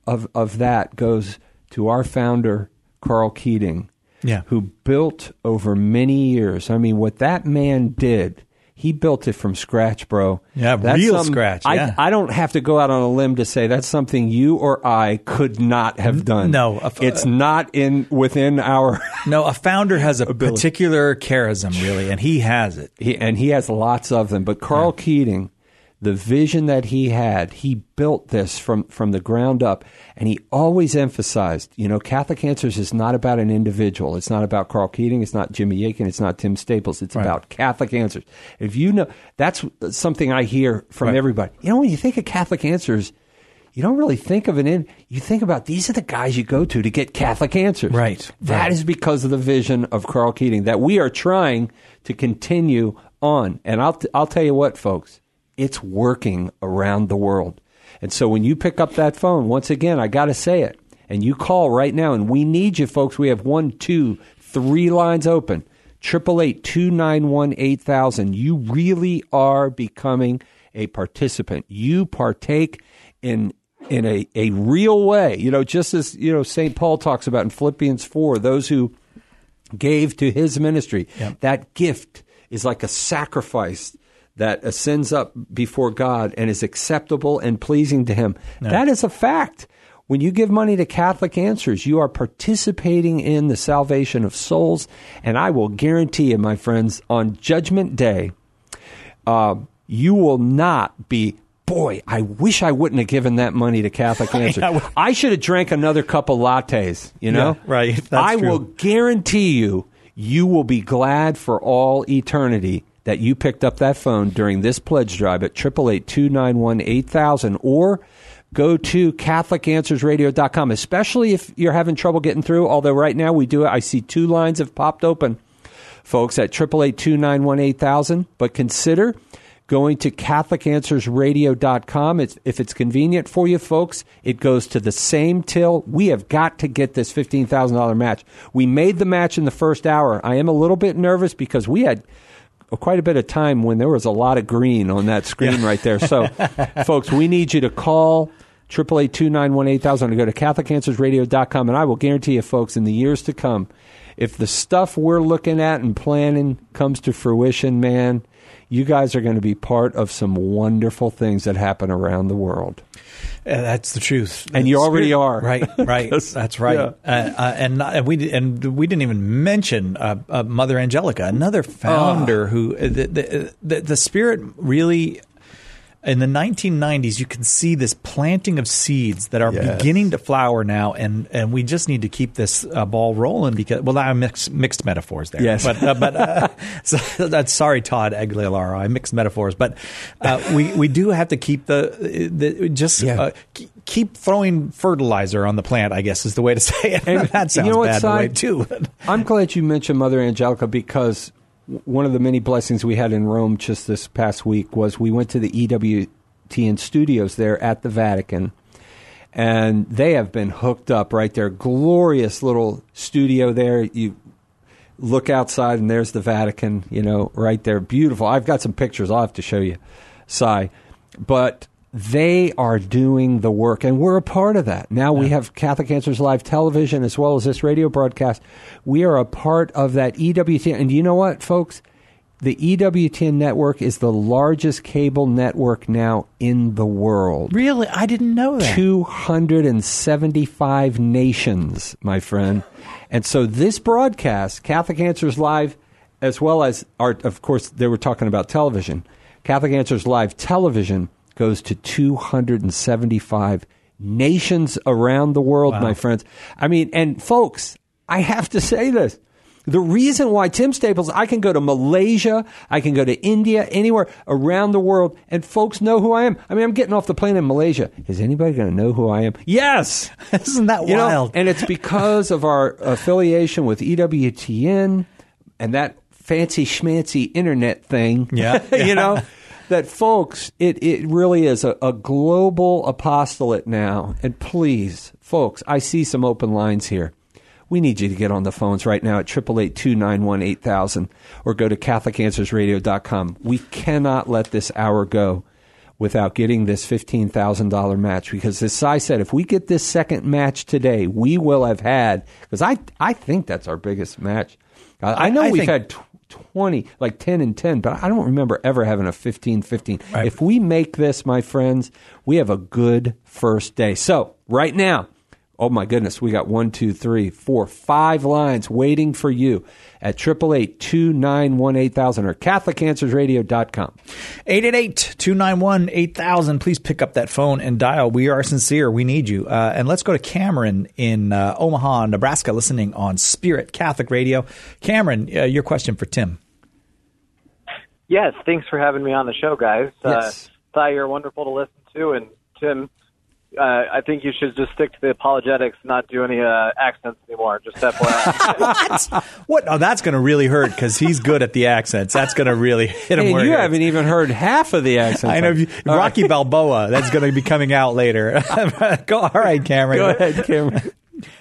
of, of that goes to our founder, Carl Keating, Yeah. who built over many years. I mean, what that man did, he built it from scratch, bro. Yeah, That's real something- scratch, I, yeah. I don't have to go out on a limb to say that's something you or I could not have done. No, a- it's not in within our. No, a founder has a particular charism, really, and he has it. He, and he has lots of them. But Carl Yeah. Keating, the vision that he had, he built this from, from the ground up. And he always emphasized, you know, Catholic Answers is not about an individual. It's not about Carl Keating. It's not Jimmy Akin. It's not Tim Staples. It's Right. about Catholic Answers. If you know, that's something I hear from Right. everybody. You know, when you think of Catholic Answers, you don't really think of it in, you think about these are the guys you go to to get Catholic Answers. Right. That Right. is because of the vision of Carl Keating that we are trying to continue on. And I'll, t- I'll tell you what, folks, it's working around the world. And so when you pick up that phone, once again, I got to say it, and you call right now, and we need you, folks. We have one, two, three lines open. eight eight eight, two nine one, eight thousand. You really are becoming a participant. You partake in in a, a real way. You know, just as, you know, Saint Paul talks about in Philippians four, those who gave to his ministry, Yep. that gift is like a sacrifice that ascends up before God and is acceptable and pleasing to him. No. That is a fact. When you give money to Catholic Answers, you are participating in the salvation of souls. And I will guarantee you, my friends, on Judgment Day, uh, you will not be, boy, I wish I wouldn't have given that money to Catholic Answers. I would- I should have drank another couple lattes, you know? Yeah, right. That's I true. will guarantee you, you will be glad for all eternity that you picked up that phone during this pledge drive at eight eight eight, two nine one, eight thousand, or go to Catholic Answers Radio dot com, especially if you're having trouble getting through, although right now we do it. I see two lines have popped open, folks, at eight eight eight, two nine one, eight thousand, but consider going to Catholic Answers Radio dot com. It's, if it's convenient for you, folks, it goes to the same till. We have got to get this fifteen thousand dollars match. We made the match in the first hour. I am a little bit nervous because we had quite a bit of time when there was a lot of green on that screen right there. So, folks, we need you to call eight eight eight, two nine one, eight thousand or go to Catholic Answers Radio dot com, and I will guarantee you, folks, in the years to come, if the stuff we're looking at and planning comes to fruition, man, you guys are going to be part of some wonderful things that happen around the world. Uh, that's the truth, And you already are. Right, right. That's right. Yeah. Uh, uh, and and we and we didn't even mention uh, uh, Mother Angelica, another founder who uh, the, the the the Spirit really. In the nineteen nineties, you can see this planting of seeds that are Yes. beginning to flower now, and, and we just need to keep this uh, ball rolling because, well, I mixed, mixed metaphors there. Yes. But, uh, but uh, so that's sorry, Todd Aguilar, I mixed metaphors. But uh, we, we do have to keep the, the just Yeah. uh, keep, keep throwing fertilizer on the plant, I guess is the way to say it. And that sounds you know what, bad in a way, Si? too. I'm glad you mentioned Mother Angelica because one of the many blessings we had in Rome just this past week was we went to the E W T N studios there at the Vatican, and they have been hooked up right there. Glorious little studio there. You look outside and there's the Vatican, you know, right there. Beautiful. I've got some pictures I'll have to show you, Si. But they are doing the work, and we're a part of that. Now we have Catholic Answers Live television as well as this radio broadcast. We are a part of that E W T N. And you know what, folks? The E W T N network is the largest cable network now in the world. Really? I didn't know that. two hundred seventy-five nations, my friend. And so this broadcast, Catholic Answers Live, as well as, our, of course, they were talking about television. Catholic Answers Live television goes to two hundred seventy-five nations around the world, Wow. my friends. I mean, and folks, I have to say this. The reason why Tim Staples, I can go to Malaysia, I can go to India, anywhere around the world, and folks know who I am. I mean, I'm getting off the plane in Malaysia. Is anybody going to know who I am? Yes! Isn't that You know, wild? and it's because of our affiliation with E W T N and that fancy schmancy internet thing. Yeah. you know, that folks, it, it really is a, a global apostolate now. And please, folks, I see some open lines here. We need you to get on the phones right now at eight eight eight, two nine one, eight thousand or go to Catholic Answers Radio dot com. We cannot let this hour go without getting this fifteen thousand dollars match. Because as Si said, if we get this second match today, we will have had, because I, I think that's our biggest match. I, I know I we've think, had tw- twenty, like ten and ten, but I don't remember ever having a fifteen fifteen. Right. If we make this, my friends, we have a good first day. So right now, oh my goodness, we got one, two, three, four, five lines waiting for you at eight eight eight, two nine one, eight thousand or Catholic Answers Radio dot com. eight eight eight, two nine one, eight thousand. Please pick up that phone and dial. We are sincere. We need you. Uh, and let's go to Cameron in uh, Omaha, Nebraska, listening on Spirit Catholic Radio. Cameron, uh, your question for Tim. Yes, thanks for having me on the show, guys. Yes. Uh, Ty, you're wonderful to listen to, and Tim, Uh, I think you should just stick to the apologetics, not do any uh, accents anymore. Just F Y I. What? What? Oh, that's going to really hurt because he's good at the accents. That's going to really hit him. Hey, where you it haven't even heard half of the accents. I know. You, Rocky right. Balboa. That's going to be coming out later. Go. All right, Cameron. Go ahead, Cameron.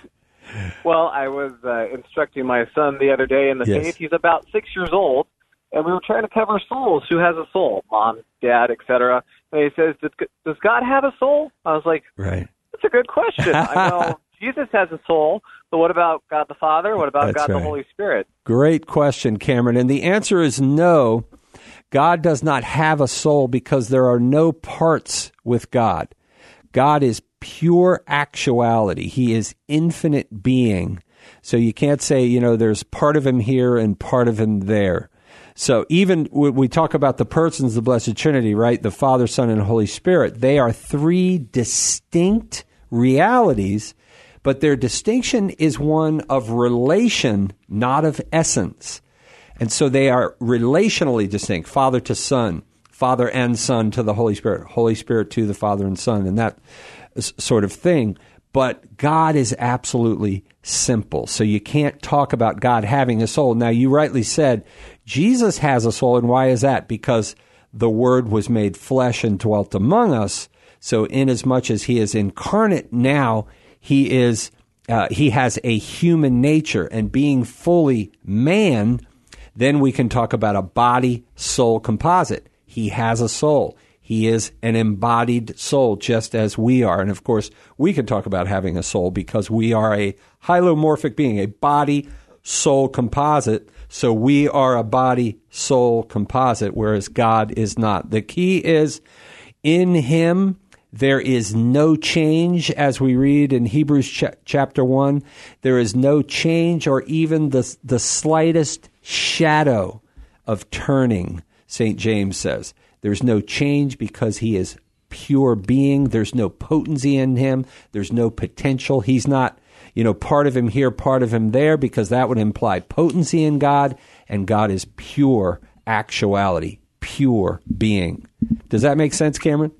Well, I was uh, instructing my son the other day in the yes. faith. He's about six years old, and we were trying to cover souls. Who has a soul? Mom, Dad, et cetera. And he says, does God have a soul? I was like, right. That's a good question. I know Jesus has a soul, but what about God the Father? What about That's God right. the Holy Spirit? Great question, Cameron. And the answer is no. God does not have a soul because there are no parts with God. God is pure actuality. He is infinite being. So you can't say, you know, there's part of him here and part of him there. So even when we talk about the persons of the Blessed Trinity, right, the Father, Son, and Holy Spirit, they are three distinct realities, but their distinction is one of relation, not of essence. And so they are relationally distinct, Father to Son, Father and Son to the Holy Spirit, Holy Spirit to the Father and Son, and that sort of thing. But God is absolutely simple. So you can't talk about God having a soul. Now, you rightly said Jesus has a soul, and why is that? Because the Word was made flesh and dwelt among us. So inasmuch as he is incarnate now, he is uh, he has a human nature, and being fully man, then we can talk about a body-soul composite. He has a soul. He is an embodied soul, just as we are. And of course, we can talk about having a soul because we are a hylomorphic being, a body-soul composite. So we are a body-soul composite, whereas God is not. The key is, in him, there is no change, as we read in Hebrews ch- chapter one. There is no change or even the, the slightest shadow of turning, Saint James says. There's no change because he is pure being. There's no potency in him. There's no potential. He's not, you know, part of him here, part of him there, because that would imply potency in God, and God is pure actuality, pure being. Does that make sense, Cameron?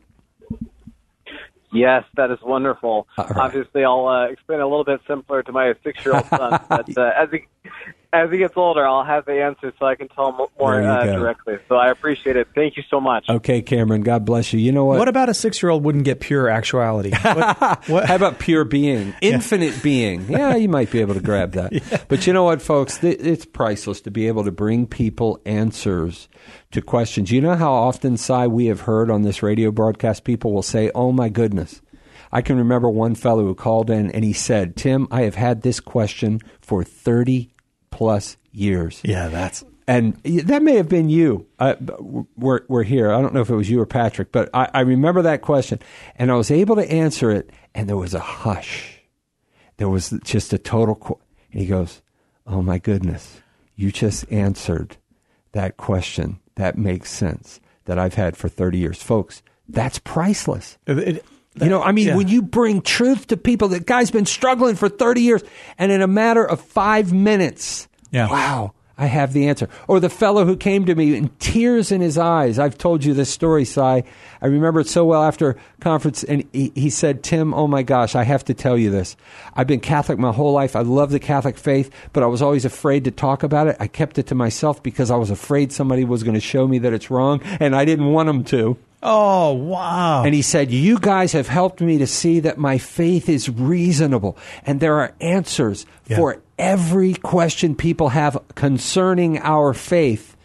Yes, that is wonderful. Right. Obviously, I'll uh, explain a little bit simpler to my six-year-old son, but uh, as he as he gets older, I'll have the answers so I can tell him more uh, directly. So I appreciate it. Thank you so much. Okay, Cameron, God bless you. You know what? What about a six-year-old wouldn't get pure actuality? What, what? How about pure being? Infinite yeah. being. Yeah, you might be able to grab that. yeah. But you know what, folks? It's priceless to be able to bring people answers to questions. You know how often, Si, we have heard on this radio broadcast, people will say, oh, my goodness. I can remember one fellow who called in and he said, Tim, I have had this question for thirty plus years. Yeah, that's... And that may have been you. Uh, we're, we're here. I don't know if it was you or Patrick, but I, I remember that question. And I was able to answer it, and there was a hush. There was just a total... Qu- and he goes, oh, my goodness, you just answered that question. That makes sense, that I've had for thirty years. Folks, that's priceless. It, it, that, you know, I mean, yeah. when you bring truth to people, that guy's been struggling for thirty years, and in a matter of five minutes, yeah. wow, I have the answer. Or the fellow who came to me in tears in his eyes. I've told you this story, Si. I remember it so well after conference, and he, he said, Tim, oh my gosh, I have to tell you this. I've been Catholic my whole life. I love the Catholic faith, but I was always afraid to talk about it. I kept it to myself because I was afraid somebody was going to show me that it's wrong, and I didn't want them to. Oh, wow. And he said, you guys have helped me to see that my faith is reasonable, and there are answers yeah. for every question people have concerning our faith.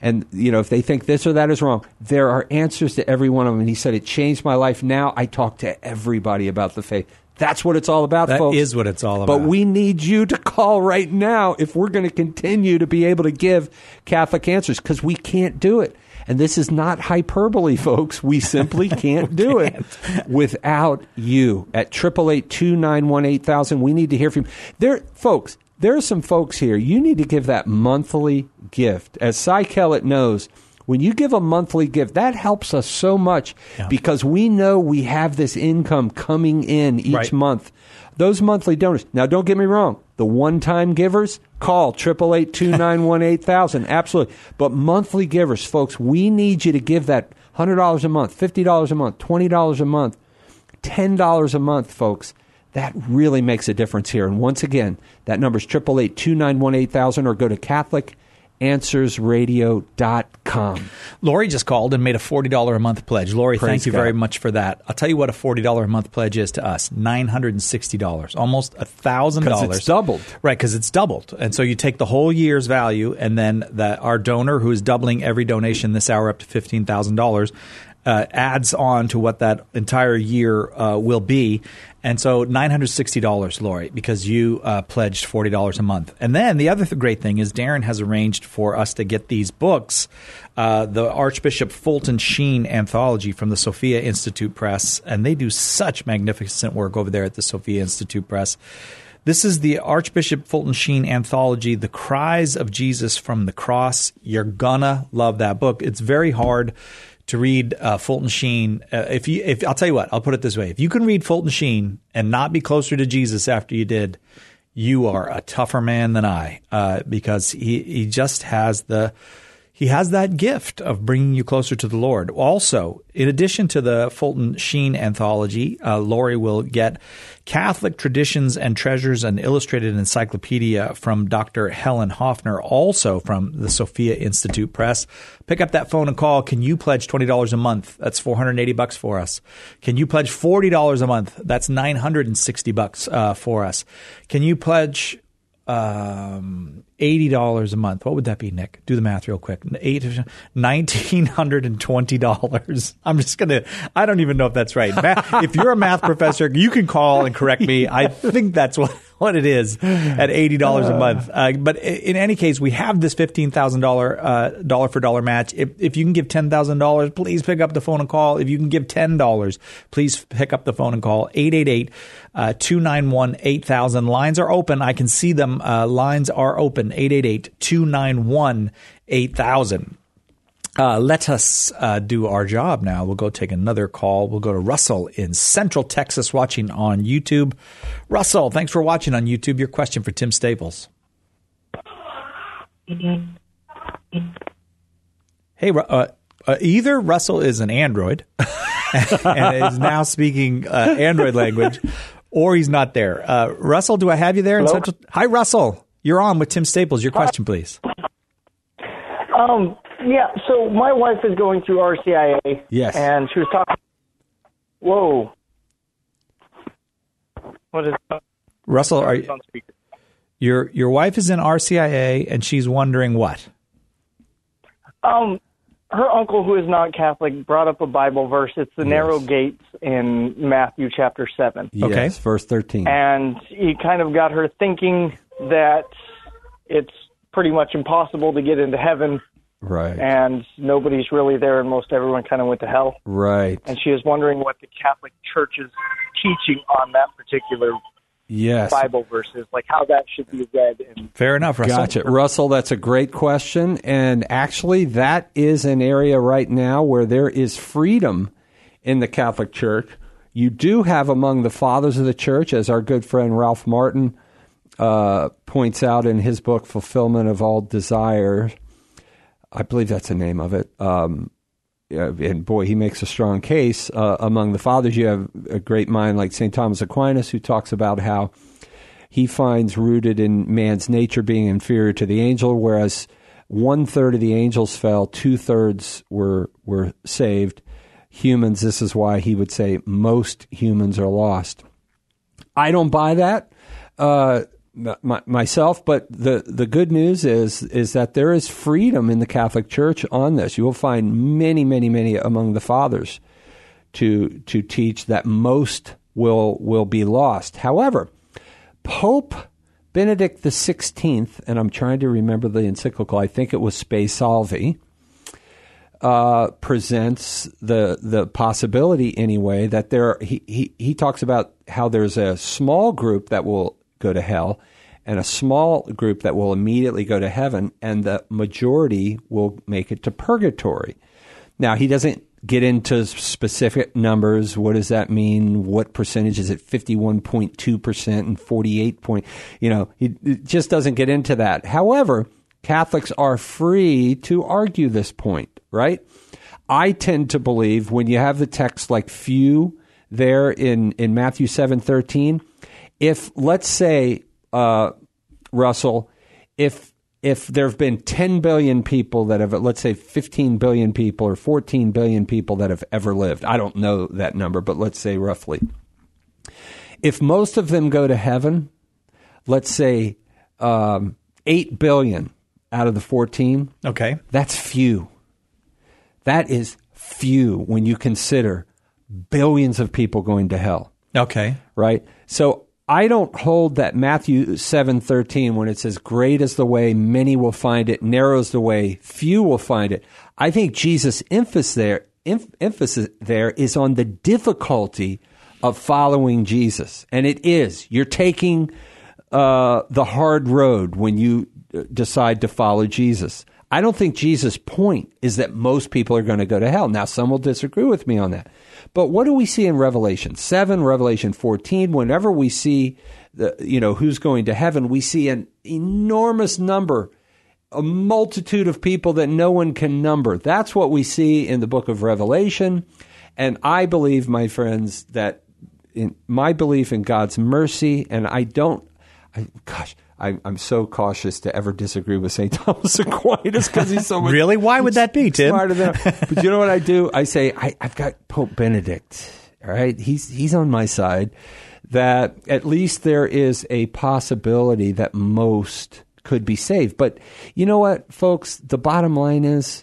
And, you know, if they think this or that is wrong, there are answers to every one of them. And he said, it changed my life. Now I talk to everybody about the faith. That's what it's all about, that folks. That is what it's all about. But we need you to call right now if we're going to continue to be able to give Catholic answers, because we can't do it. And this is not hyperbole, folks. We simply can't do it without you. At eight eight eight, two nine one, eight thousand, we need to hear from you. There, folks, there are some folks here. You need to give that monthly gift. As Cy Kellett knows, when you give a monthly gift, that helps us so much yeah. because we know we have this income coming in each right. month. Those monthly donors. Now, don't get me wrong. The one-time givers, call eight eight eight, two nine one, eight thousand. Absolutely. But monthly givers, folks, we need you to give that one hundred dollars a month, fifty dollars a month, twenty dollars a month, ten dollars a month, folks. That really makes a difference here. And once again, that number is eight eight eight, two nine one, eight thousand, or go to Catholic Answers Radio dot com. Lori just called and made a forty dollars a month pledge. Lori, Praise thank you God. very much for that. I'll tell you what a forty dollars a month pledge is to us, nine hundred sixty dollars, almost one thousand dollars. Because it's doubled. Right, because it's doubled. And so you take the whole year's value, and then the, our donor, who is doubling every donation this hour up to fifteen thousand dollars, uh, adds on to what that entire year uh, will be. And so nine hundred sixty dollars, Lori, because you uh, pledged forty dollars a month. And then the other th- great thing is Darren has arranged for us to get these books, uh, the Archbishop Fulton Sheen anthology from the Sophia Institute Press. And they do such magnificent work over there at the Sophia Institute Press. This is the Archbishop Fulton Sheen anthology, The Cries of Jesus from the Cross. You're gonna love that book. It's very hard to read uh, Fulton Sheen. Uh, if you, if I'll tell you what, I'll put it this way: if you can read Fulton Sheen and not be closer to Jesus after you did, you are a tougher man than I, uh, because he he just has the he has that gift of bringing you closer to the Lord. Also, in addition to the Fulton Sheen anthology, uh, Lori will get Catholic Traditions and Treasures, an illustrated encyclopedia from Doctor Helen Hoffner, also from the Sophia Institute Press. Pick up that phone and call. Can you pledge twenty dollars a month? That's four hundred eighty bucks for us. Can you pledge forty dollars a month? That's nine hundred sixty bucks uh, for us. Can you pledge um, eighty dollars a month? What would that be, Nick? Do the math real quick. Eight, one thousand nine hundred twenty dollars. I'm just going to, I don't even know if that's right. Math, if you're a math professor, you can call and correct me. I think that's what, what it is at eighty dollars a month. Uh, but in any case, we have this fifteen thousand dollars uh, dollar for dollar match. If, if you can give ten thousand dollars, please pick up the phone and call. If you can give ten dollars, please pick up the phone and call. eight eight eight, two nine one, eight thousand. Lines are open. I can see them. Uh, lines are open. eight eight eight, two nine one, eight thousand. Uh, let us uh, do our job now. We'll go take another call. We'll go to Russell in Central Texas watching on YouTube. Russell, thanks for watching on YouTube. Your question for Tim Staples. Hey, uh, uh, either Russell is an android and is now speaking uh, Android language, or he's not there. Uh, Russell, do I have you there? In Central? Hi, Russell. You're on with Tim Staples. Your question, please. Um. Yeah, so my wife is going through R C I A. Yes. And she was talking. Whoa. What is that? Russell, are you, your your wife is in R C I A and she's wondering what? Um, her uncle, who is not Catholic, brought up a Bible verse. It's the yes. narrow gates in Matthew chapter seven. Yes, okay. Verse thirteen. And he kind of got her thinking that it's pretty much impossible to get into heaven. Right. And nobody's really there, and most everyone kind of went to hell. Right. And she was wondering what the Catholic Church's teaching on that particular yes. Bible verse is, like how that should be read. And fair enough, Russell. Gotcha. Russell, that's a great question. And actually, that is an area right now where there is freedom in the Catholic Church. You do have among the fathers of the Church, as our good friend Ralph Martin uh, points out in his book, Fulfillment of All Desire. I believe that's the name of it. Um, and boy, he makes a strong case. Uh, among the fathers, you have a great mind like Saint Thomas Aquinas, who talks about how he finds rooted in man's nature being inferior to the angel, whereas one third of the angels fell, two thirds were were saved. Humans, this is why he would say most humans are lost. I don't buy that. Uh, my, myself. But the, the good news is is that there is freedom in the Catholic Church on this. You will find many, many, many among the fathers to to teach that most will will be lost. However, Pope Benedict the sixteenth, and I'm trying to remember the encyclical, I think it was Spe Salvi, uh, presents the the possibility anyway that there he, he he talks about how there's a small group that will go to hell and a small group that will immediately go to heaven, and the majority will make it to purgatory. Now, he doesn't get into specific numbers. What does that mean? What percentage is it? fifty-one point two percent and forty-eight point, you know, he just doesn't get into that. However, Catholics are free to argue this point, right? I tend to believe when you have the text like few there in, in Matthew seven thirteen, if, let's say, uh, Russell, if If there have been ten billion people that have, let's say fifteen billion people or fourteen billion people that have ever lived, I don't know that number, but let's say roughly. If most of them go to heaven, let's say um, eight billion out of the fourteen, okay, that's few. That is few when you consider billions of people going to hell. Okay. Right? So I don't hold that Matthew seven thirteen, when it says, great is the way, many will find it, narrow is the way, few will find it. I think Jesus' emphasis there, em- emphasis there is on the difficulty of following Jesus. And it is. You're taking uh, the hard road when you decide to follow Jesus. I don't think Jesus' point is that most people are going to go to hell. Now, some will disagree with me on that. But what do we see in Revelation seven, Revelation fourteen? Whenever we see, the, you know, who's going to heaven, we see an enormous number, a multitude of people that no one can number. That's what we see in the book of Revelation. And I believe, my friends, that in my belief in God's mercy, and I don't, I, gosh, I, I'm so cautious to ever disagree with Saint Thomas Aquinas because he's so much really. Why would that be, Tim? Smarter than, but you know what I do? I say I, I've got Pope Benedict. All right, he's he's on my side. That at least there is a possibility that most could be saved. But you know what, folks? The bottom line is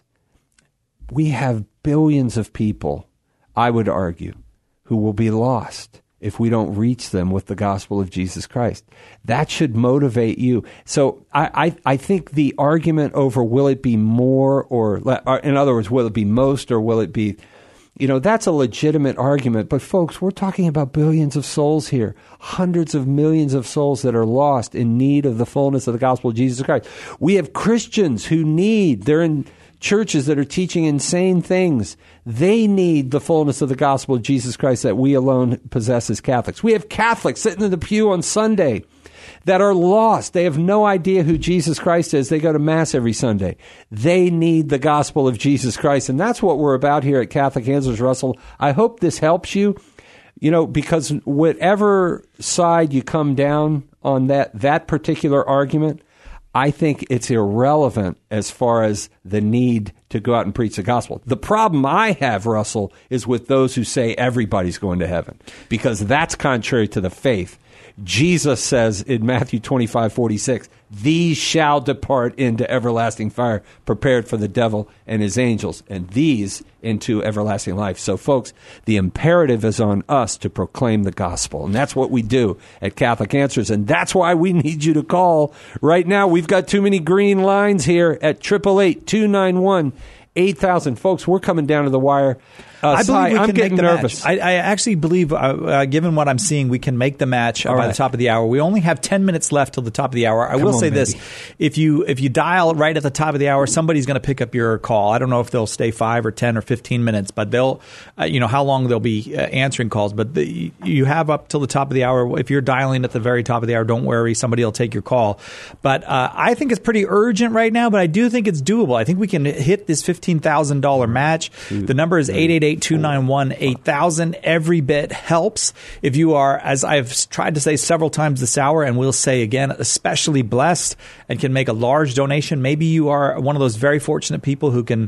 we have billions of people, I would argue, who will be lost if we don't reach them with the gospel of Jesus Christ. That should motivate you. So I, I, I think the argument over will it be more or, in other words, will it be most or will it be, you know, that's a legitimate argument. But folks, we're talking about billions of souls here, hundreds of millions of souls that are lost in need of the fullness of the gospel of Jesus Christ. We have Christians who need, they're in churches that are teaching insane things. They need the fullness of the gospel of Jesus Christ that we alone possess as Catholics. We have Catholics sitting in the pew on Sunday that are lost. They have no idea who Jesus Christ is. They go to Mass every Sunday. They need the gospel of Jesus Christ. And that's what we're about here at Catholic Answers, Russell. I hope this helps you, you know, because whatever side you come down on that, that particular argument, I think it's irrelevant as far as the need to go out and preach the gospel. The problem I have, Russell, is with those who say everybody's going to heaven, because that's contrary to the faith. Jesus says in Matthew twenty-five forty-six, these shall depart into everlasting fire, prepared for the devil and his angels, and these into everlasting life. So, folks, the imperative is on us to proclaim the gospel, and that's what we do at Catholic Answers, and that's why we need you to call right now. We've got too many green lines here at eight eight eight, two nine one, eight thousand. Folks, we're coming down to the wire. Uh, I believe we I'm can getting make the nervous. match. I, I actually believe, uh, uh, given what I'm seeing, we can make the match uh, by right. the top of the hour. We only have ten minutes left till the top of the hour. I Come will on, say baby. this: if you if you dial right at the top of the hour, somebody's going to pick up your call. I don't know if they'll stay five or ten or fifteen minutes, but they'll, uh, you know, how long they'll be uh, answering calls. But the, you have up till the top of the hour. If you're dialing at the very top of the hour, don't worry, somebody will take your call. But uh, I think it's pretty urgent right now. But I do think it's doable. I think we can hit this fifteen thousand dollar match. The number is eight eight eight, two nine one, eight thousand. Every bit helps. If you are, as I've tried to say several times this hour, and we'll say again, especially blessed and can make a large donation, maybe you are one of those very fortunate people who can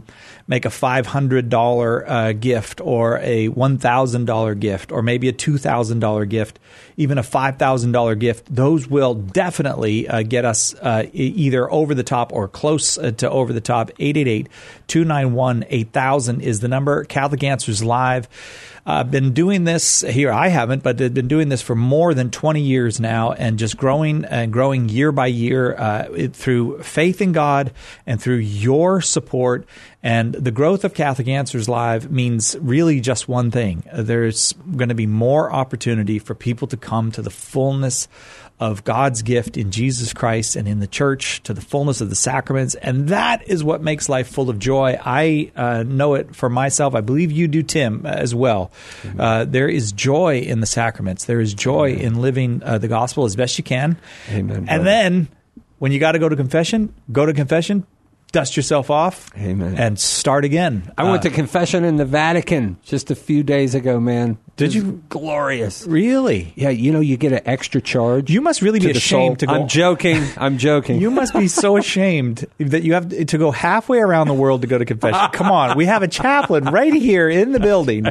make a five hundred dollars uh, gift or a one thousand dollars gift or maybe a two thousand dollars gift, even a five thousand dollars gift. Those will definitely uh, get us uh, either over the top or close uh, to over the top. eight eight eight, two nine one, eight thousand is the number. Catholic Answers Live. I've uh, been doing this here. I haven't, but I've been doing this for more than twenty years now, and just growing and growing year by year uh, it, through faith in God and through your support. And the growth of Catholic Answers Live means really just one thing. There's going to be more opportunity for people to come to the fullness of God's gift in Jesus Christ and in the church, to the fullness of the sacraments. And that is what makes life full of joy. I uh, know it for myself. I believe you do, Tim, as well. Uh, there is joy in the sacraments. There is joy Amen. in living uh, the gospel as best you can. Amen. And then when you got to go to confession, go to confession, dust yourself off, Amen. and start again. I uh, went to confession in the Vatican just a few days ago, man. Did you? Glorious. Really? Yeah, you know, you get an extra charge. You must really be ashamed to go. I'm joking. I'm joking. You must be so ashamed that you have to go halfway around the world to go to confession. Come on. We have a chaplain right here in the building.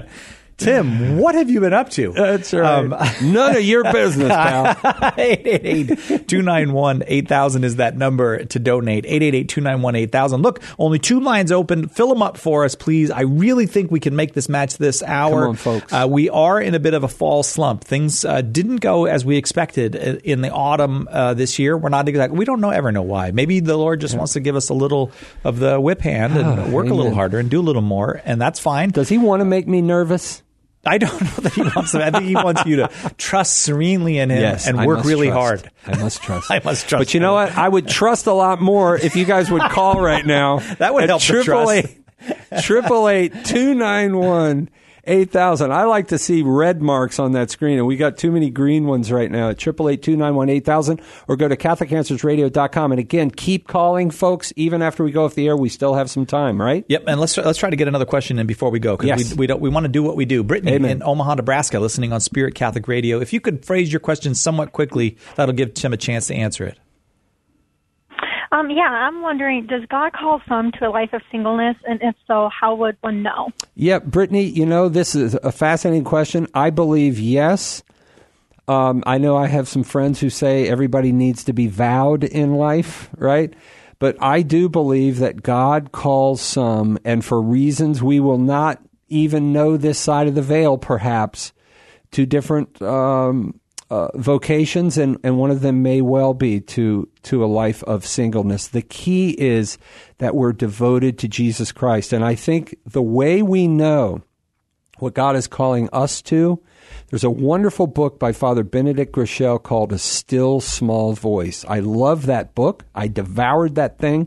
Tim, what have you been up to? That's right. Um, None of your business, pal. eight eight eight, two nine one, eight thousand is that number to donate. eight eight eight, two nine one, eight thousand. Look, only two lines open. Fill them up for us, please. I really think we can make this match this hour. Come on, folks. Uh, we are in a bit of a fall slump. Things uh, didn't go as we expected in the autumn uh, this year. We're not exactly, we don't know ever know why. Maybe the Lord just yeah. wants to give us a little of the whip hand and oh, work amen. a little harder and do a little more, and that's fine. Does he want to make me nervous? I don't know that he wants to. I think he wants you to trust serenely in him yes, and I work really trust. hard. I must trust. I must trust. But you him. know what? I would trust a lot more if you guys would call right now. That would help the trust. Triple eight two nine one eight thousand. I like to see red marks on that screen, and we got too many green ones right now at triple eight two nine one eight thousand, or go to Catholic Answers Radio dot com. And again, keep calling, folks. Even after we go off the air, we still have some time, right? Yep. And let's let's try to get another question in before we go, because yes. we, we don't we want to do what we do. Brittany Amen. in Omaha, Nebraska, listening on Spirit Catholic Radio. If you could phrase your question somewhat quickly, that'll give Tim a chance to answer it. Um, yeah, I'm wondering, does God call some to a life of singleness? And if so, how would one know? Yeah, Brittany, you know, this is a fascinating question. I believe yes. Um, I know I have some friends who say everybody needs to be vowed in life, right? But I do believe that God calls some, and for reasons we will not even know this side of the veil, perhaps, to different um Uh, vocations, and, and one of them may well be to to a life of singleness. The key is that we're devoted to Jesus Christ. And I think the way we know what God is calling us to, there's a wonderful book by Father Benedict Groeschel called A Still Small Voice. I love that book. I devoured that thing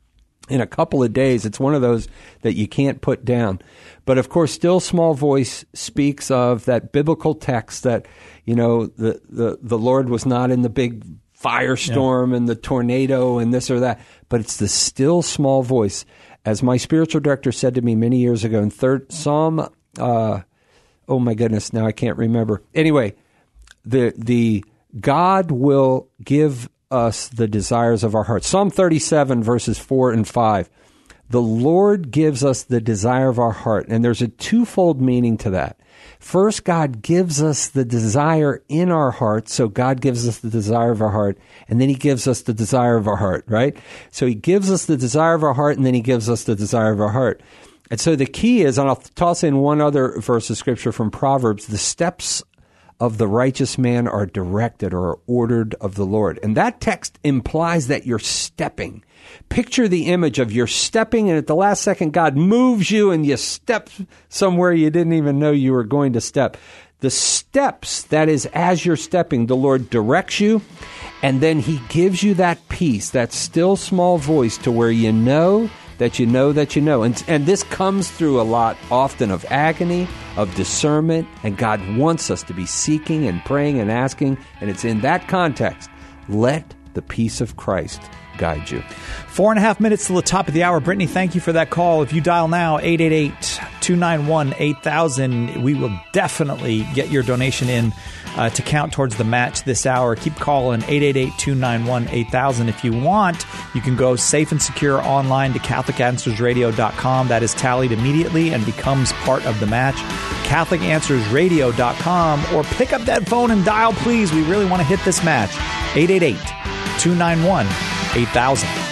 in a couple of days. It's one of those that you can't put down. But of course, Still Small Voice speaks of that biblical text that, you know, the, the, the Lord was not in the big firestorm yeah. and the tornado and this or that, but it's the still small voice. As my spiritual director said to me many years ago in third Psalm, uh, oh my goodness, now I can't remember. Anyway, the the God will give us the desires of our heart. Psalm thirty-seven, verses four and five. The Lord gives us the desire of our heart. And there's a twofold meaning to that. First, God gives us the desire in our heart. So God gives us the desire of our heart. And then he gives us the desire of our heart, right? So he gives us the desire of our heart, and then he gives us the desire of our heart. And so the key is, and I'll toss in one other verse of scripture from Proverbs, the steps of the righteous man are directed or are ordered of the Lord. And that text implies that you're stepping. Picture the image of you're stepping, and at the last second, God moves you and you step somewhere you didn't even know you were going to step. The steps, that is, as you're stepping, the Lord directs you, and then he gives you that peace, that still small voice, to where you know that you know that you know. And, and this comes through a lot, often, of agony, of discernment, and God wants us to be seeking and praying and asking, and it's in that context. Let the peace of Christ guide you. Four and a half minutes till the top of the hour. Brittany, thank you for that call. If you dial now, eight eight eight, two nine one, eight thousand. We will definitely get your donation in uh, to count towards the match this hour. Keep calling eight eight eight, two nine one, eight thousand. If you want, you can go safe and secure online to Catholic Answers Radio dot com. That is tallied immediately and becomes part of the match. Catholic Answers Radio dot com, or pick up that phone and dial, please. We really want to hit this match. eight eight eight, two nine one, eight thousand.